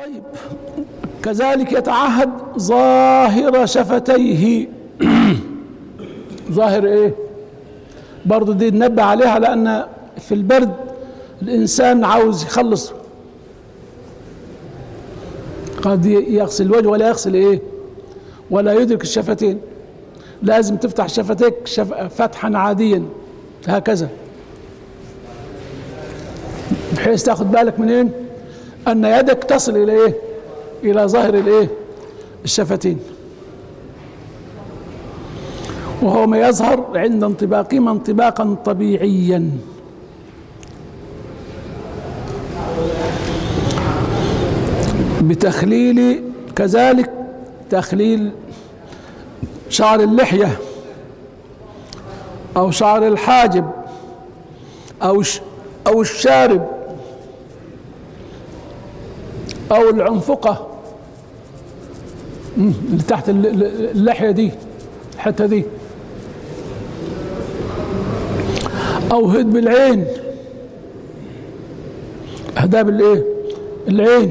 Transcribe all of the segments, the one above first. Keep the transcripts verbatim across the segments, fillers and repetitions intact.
طيب كذلك يتعهد ظاهر شفتيه. ظاهر ايه؟ برضو دي ننبه عليها، لان في البرد الانسان عاوز يخلص، قد يغسل الوجه ولا يغسل ايه ولا يدرك الشفتين، لازم تفتح شفتيك شف... فتحا عاديا هكذا، بحيث تاخد بالك منين ان يدك تصل الى ايه، الى ظاهر الايه الشفتين، وهو ما يظهر عند انطباقهما انطباقا طبيعيا. بتخليل كذلك تخليل شعر اللحية او شعر الحاجب او او الشارب او العنفقة اللي تحت اللحية دي الحتة دي، او هدب العين، اهداب الايه العين.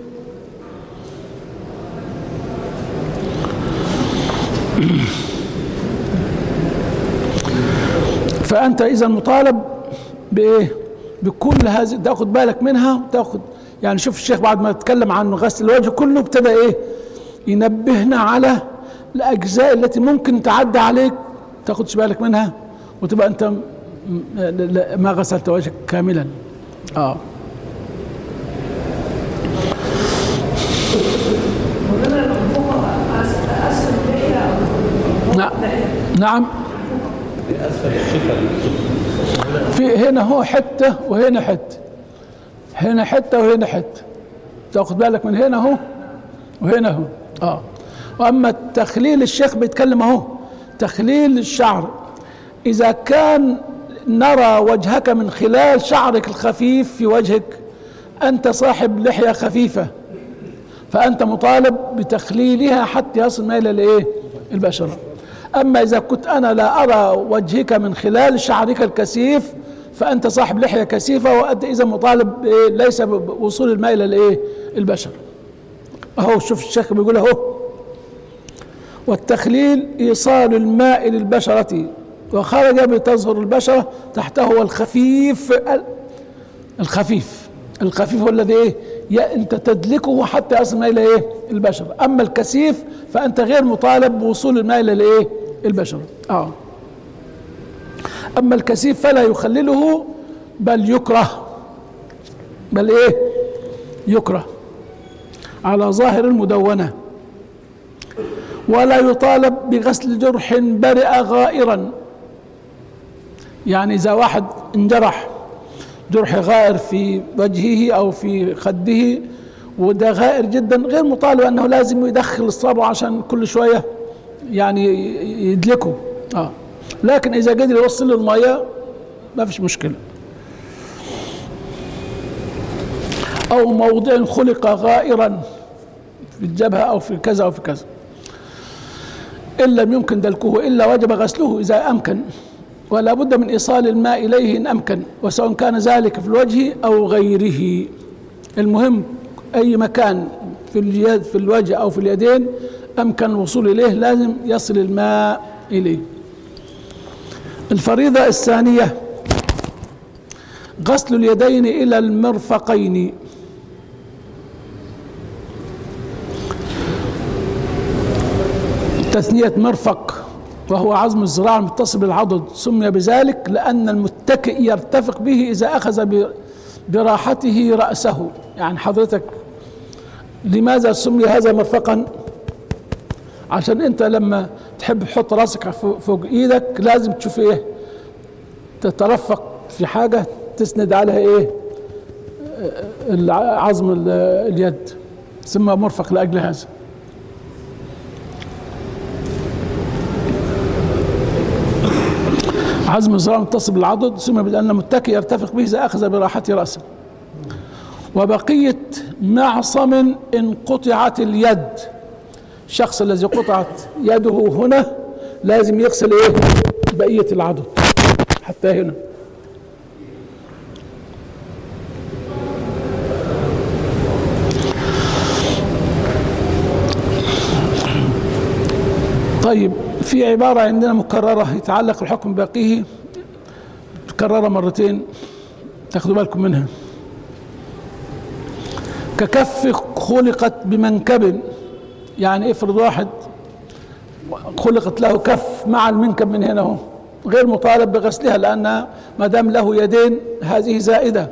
فأنت إذا مطالب بإيه؟ بكل هذه تاخد بالك منها وتاخد، يعني شوف الشيخ بعد ما اتكلم عن غسل الوجه كله ابتدى إيه؟ ينبهنا على الأجزاء التي ممكن تعدي عليك تاخدش بالك منها وتبقى أنت ما غسلت وجهك كاملا. آه نعم نعم في هنا هو حته وهنا حته، هنا حته وهنا حته، تاخد بالك من هنا اهو وهنا اهو. اه واما التخليل الشيخ بيتكلم اهو تخليل الشعر، اذا كان نرى وجهك من خلال شعرك الخفيف في وجهك، انت صاحب لحيه خفيفه فانت مطالب بتخليلها حتى يصل ما الى الايه البشره. أما إذا كنت أنا لا أرى وجهك من خلال شعرك الكثيف فأنت صاحب لحية كثيفة، وأنت إذا مطالب إيه ليس بوصول الماء إلى الإيه البشر. أهو شوف الشيخ بيقول أهو والتخليل إيصال الماء للبشرة وخرج بتظهر البشرة تحته الخفيف الخفيف الخفيف والذي إيه أنت تدلكه حتى يصل الماء إلى إيه البشرة. أما الكثيف فأنت غير مطالب بوصول الماء إلى الإيه البشرة. آه. أما الكثيف فلا يخلله بل يكره، بل إيه يكره على ظاهر المدونة، ولا يطالب بغسل جرح برئ غائرا. يعني إذا واحد انجرح جرح غائر في وجهه أو في خده وده غائر جدا، غير مطالب أنه لازم يدخل الصابع عشان كل شوية يعني يدلكه. آه. لكن إذا قدر يوصل له المياه ما فيش مشكلة. أو موضع خلق غائرا في الجبهة أو في كذا أو في كذا، إن لم يمكن دلكه إلا وجب غسله إذا أمكن، ولا بد من إيصال الماء إليه إن أمكن، وسواء كان ذلك في الوجه أو غيره. المهم أي مكان في اليد في الوجه أو في اليدين أمكن الوصول إليه لازم يصل الماء إليه. الفريضة الثانية غسل اليدين إلى المرفقين. تثنية مرفق وهو عظم الذراع المتصل بالعضد، سمي بذلك لأن المتكئ يرتفق به إذا أخذ براحته رأسه. يعني حضرتك لماذا سمي هذا مرفقا؟ عشان انت لما تحب تحط راسك فوق ايدك لازم تشوف ايه تترفق في حاجة تسند عليها ايه عظم اليد، سمى مرفق لأجل هذا. عظم الذراع متصل بالعضد سمي بأن المتكئ يرتفق به إذا أخذ براحته رأسه. وبقية معصم إن قطعت اليد، الشخص الذي قطعت يده هنا لازم يغسل ايه بقية العضد حتى هنا. طيب في عبارة عندنا مكررة يتعلق الحكم باقيه، مكررة مرتين تاخدوا بالكم منها. ككف خلقت بمنكب، يعني افرض واحد خلقت له كف مع المنكب من هنا اهو، غير مطالب بغسلها لأن ما دام له يدين هذه زائدة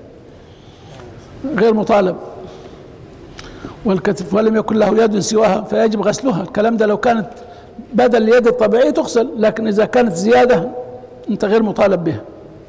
غير مطالب، والكتف ولم يكن له يد سواها فيجب غسلها. الكلام ده لو كانت بدل اليد الطبيعية تغسل، لكن إذا كانت زيادة أنت غير مطالب بها.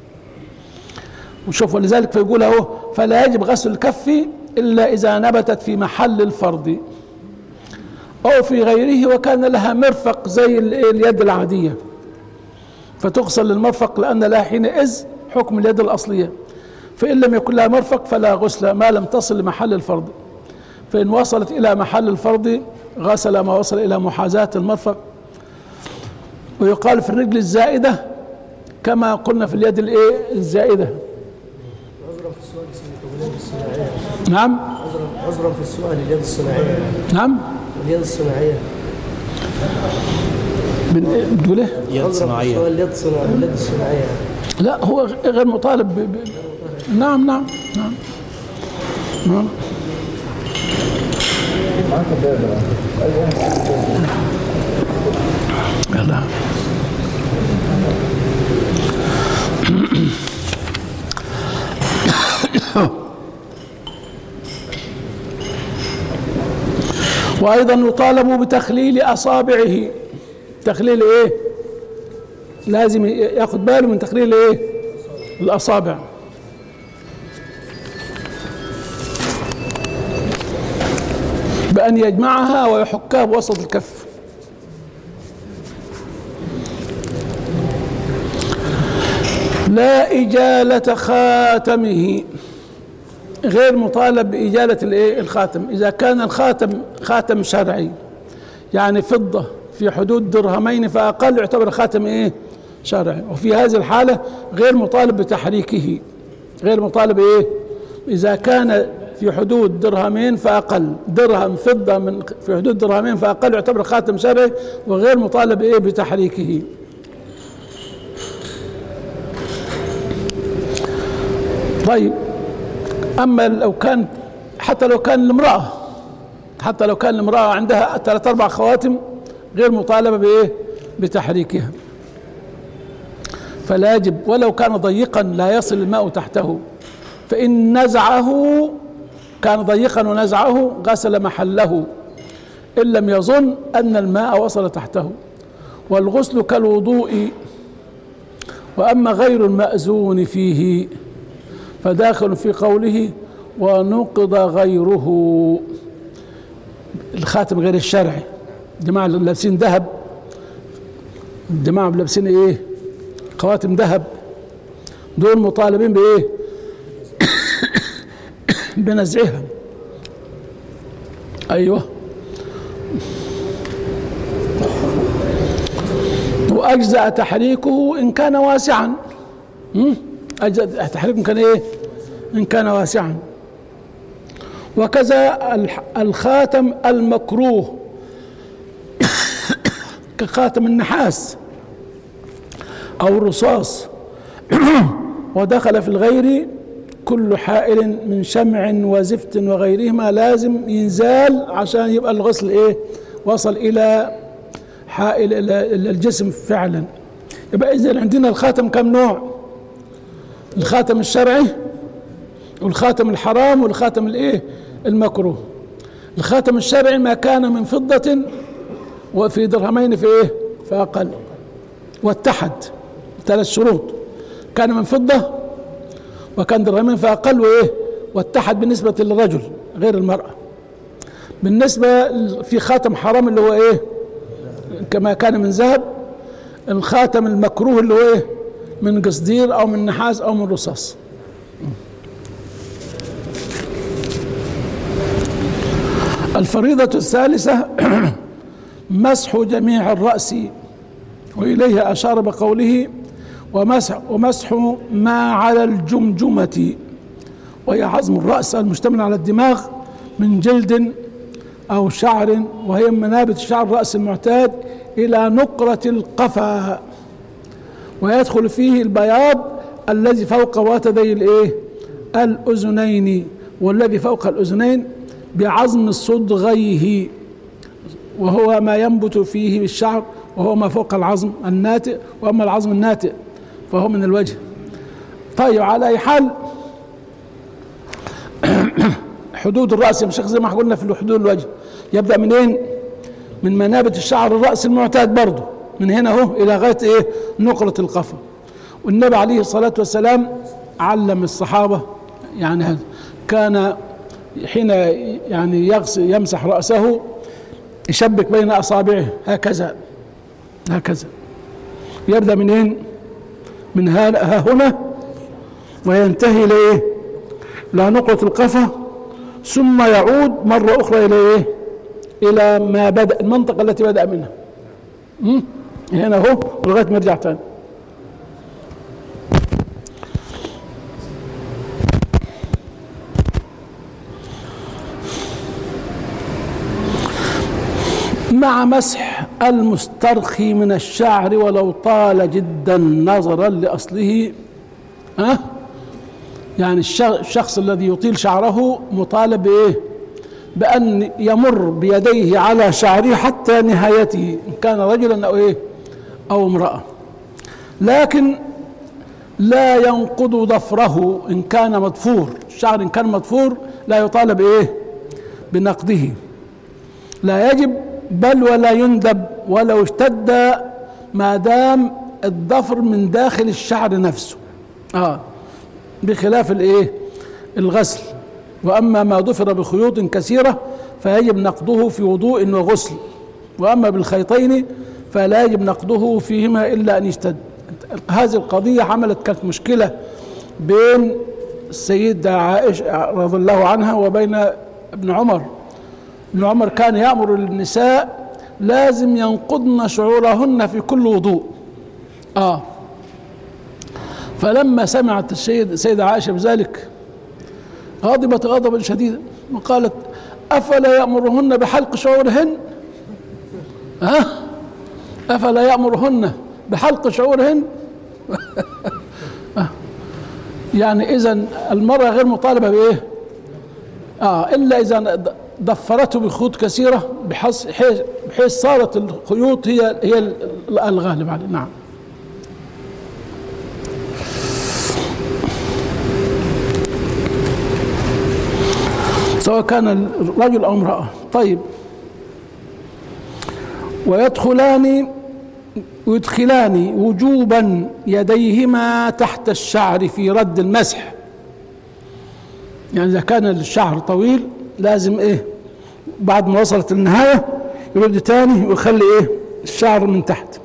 وشوف ولذلك فيقول اهو فلا يجب غسل الكف إلا إذا نبتت في محل الفرض أو في غيره وكان لها مرفق زي اليد العادية، فتغسل للمرفق لأن لها حينئذ حكم اليد الأصلية. فإن لم يكن لها مرفق فلا غسل ما لم تصل لمحل الفرض، فإن وصلت إلى محل الفرض غسل ما وصل إلى محاذاة المرفق. ويقال في الرجل الزائدة كما قلنا في اليد الايه الزائدة. نعم عذرا في السؤال اليد الصناعية. نعم اليد الصناعية من بتقول ايه؟ اليد الصناعية. اليد الصناعية اليد الصناعية لا هو غير مطالب ب... ب... نعم نعم نعم نعم يلا وأيضا يطالب بتخليل أصابعه. تخليل إيه؟ لازم ياخد باله من تخليل إيه؟ الأصابع. بأن يجمعها ويحكها بوسط الكف. لا إجالة خاتمه، غير مطالب بإجالة الايه الخاتم. إذا كان الخاتم خاتم شرعي يعني فضة في حدود درهمين فأقل يعتبر خاتم ايه شرعي، وفي هذه الحالة غير مطالب بتحريكه. غير مطالب ايه إذا كان في حدود درهمين فأقل، درهم فضة من في حدود درهمين فأقل يعتبر خاتم شرعي وغير مطالب ايه بتحريكه. طيب أما لو كان حتى لو كان المرأة حتى لو كان المرأة عندها ثلاث أربع خواتم غير مطالبة بإيه بتحريكها، فلا يجب ولو كان ضيقا لا يصل الماء تحته، فإن نزعه كان ضيقا ونزعه غسل محله إن لم يظن أن الماء وصل تحته. والغسل كالوضوء، وأما غير المأذون فيه فداخل في قوله ونقض غيره. الخاتم غير الشرعي، الجماعة اللي لابسين ذهب، الجماعة اللي لابسين ايه خواتم ذهب دول مطالبين بايه بنزعها. ايوه واجزأ تحريكه ان كان واسعا. أجزأ تحريكه كان ايه ان كان واسعا. وكذا الخاتم المكروه كخاتم النحاس او الرصاص. ودخل في الغير كل حائل من شمع وزفت وغيرهما لازم ينزال عشان يبقى الغسل ايه وصل الى حائل الى الجسم فعلا. يبقى اذا عندنا الخاتم كم نوع؟ الخاتم الشرعي والخاتم الحرام والخاتم الايه المكروه. الخاتم الشرعي ما كان من فضة وفي درهمين في ايه فأقل، واتحد ثلاث شروط، كان من فضة وكان درهمين فأقل وايه واتحد بالنسبة للرجل غير المرأة. بالنسبة في خاتم حرام اللي هو ايه كما كان من ذهب. الخاتم المكروه اللي هو ايه من قصدير او من نحاس او من رصاص. الفريضة الثالثة مسح جميع الرأس، وإليه أشار بقوله ومسح, ومسح ما على الجمجمة، وهي عظم الرأس المشتمل على الدماغ من جلد أو شعر، وهي من منابت الشعر الرأس المعتاد إلى نقرة القفا، ويدخل فيه البياض الذي فوق وتدي الايه الأذنين، والذي فوق الأذنين بعظم صدغيه، وهو ما ينبت فيه بالشعر، وهو ما فوق العظم الناتئ، وأما العظم الناتئ فهو من الوجه. طيب على أي حال حدود الرأس يا شيخ زي ما قلنا في حدود الوجه يبدأ منين؟ من منابت الشعر الرأس المعتاد برضه، من هنا اهو إلى غاية إيه؟ نقرة القفا. والنبي عليه الصلاة والسلام علم الصحابة يعني هذا، كان حين يعني يغسل يمسح رأسه يشبك بين أصابعه هكذا هكذا، يبدأ منين؟ من ها هنا وينتهي إلى إيه؟ إلى نقرة القفا، ثم يعود مرة أخرى إلى إيه؟ إلى ما بدأ، المنطقة التي بدأ منها هنا هو لغاية ما يرجع تاني. مع مسح المسترخي من الشعر ولو طال جدا نظرا لأصله. ها يعني الشخص الذي يطيل شعره مطالب بإيه؟ بأن يمر بيديه على شعره حتى نهايته إن كان رجلا أو إيه أو امرأة، لكن لا ينقض ضفره إن كان مضفور، الشعر إن كان مضفور لا يطالب إيه بنقضه، لا يجب بل ولا يندب ولو اشتد ما دام الضفر من داخل الشعر نفسه، آه بخلاف الإيه الغسل. وأما ما ضفر بخيوط كثيرة فيجب نقضه في وضوء وغسل، وأما بالخيطين فلا يجب نقضه فيهما إلا أن يشتد. هذه القضية عملت كانت مشكلة بين السيدة عائشة رضي الله عنها وبين ابن عمر. ابن عمر كان يأمر النساء لازم ينقضن شعورهن في كل وضوء. آه فلما سمعت السيدة عائشة بذلك غضبت غضبا شديدا وقالت: أفلا يأمرهن بحلق شعورهن؟ ها؟ أفلا يأمرهن بحلق شعورهن؟ يعني إذن المرأة غير مطالبة بإيه؟ آه إلا إذا ضفرته بخيوط كثيرة بحيث بحيث صارت الخيوط هي هي الغالب عليه. نعم. سواء كان رجل أو امرأة. طيب، ويدخلان ويدخلان وجوبا يديهما تحت الشعر في رد المسح، يعني إذا كان الشعر طويل لازم إيه بعد ما وصلت النهاية يرد تاني ويخلي إيه الشعر من تحت،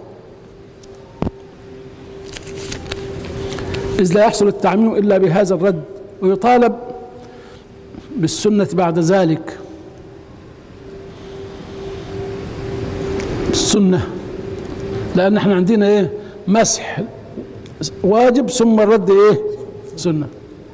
إذ لا يحصل التعميم إلا بهذا الرد، ويطالب بالسنة بعد ذلك. السنة لأن احنا عندنا ايه مسح واجب ثم الرد ايه سنة.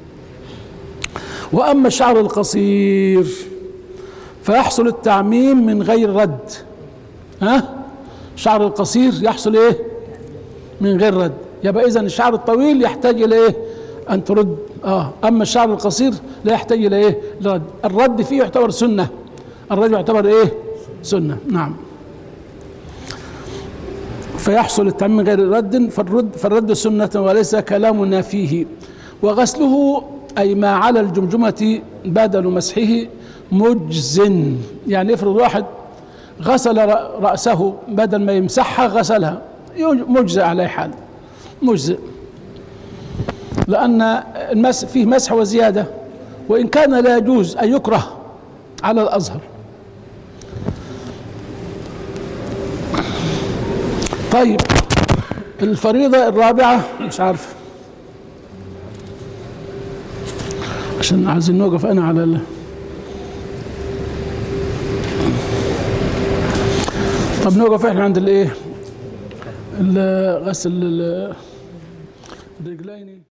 وأما الشعر القصير فيحصل التعميم من غير رد. ها الشعر القصير يحصل ايه من غير رد، يبقى إذن الشعر الطويل يحتاج إلى ايه أن ترد. اه اما الشعر القصير لا يحتاج الى ايه لرد. الرد فيه يعتبر سنه، الرد يعتبر ايه سنه. نعم. فيحصل التعميم من غير رد، فالرد فالرد سنه وليس كلامنا فيه. وغسله اي ما على الجمجمه بدل مسحه مجز، يعني افرض واحد غسل راسه بدل ما يمسحها غسلها مجزئ على اي حال، مجزئ، لأن المسح فيه مسح وزيادة، وإن كان لا يجوز أن يكره على الأظهر. طيب، الفريضة الرابعة مش عارف عشان عايزين نوقف أنا على ال... طب نوقف إحنا عند الإيه؟ غسل الرجلين.